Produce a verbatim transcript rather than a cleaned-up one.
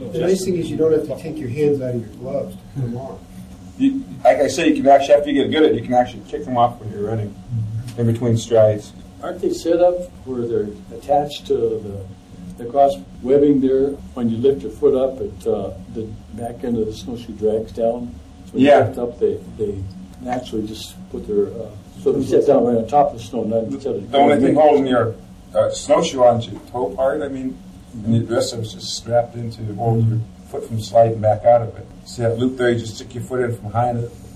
The nice thing is you don't have to take your hands out of your gloves to put them on. You, like I say, you can actually, after you get good at it, you can actually kick them off when you're running in between strides. Aren't they set up where they're attached to the, the cross webbing there? When you lift your foot up, it, uh, the back end of the snowshoe drags down. So when Yeah. you lift up, they, they naturally just put their, uh, so they sit down right on top of the snow. Not instead of The only thing holding your uh, snowshoe on your toe part, I mean, and the rest of it's just strapped into to hold your foot from sliding back out of it. See that loop there? You just stick your foot in from behind it,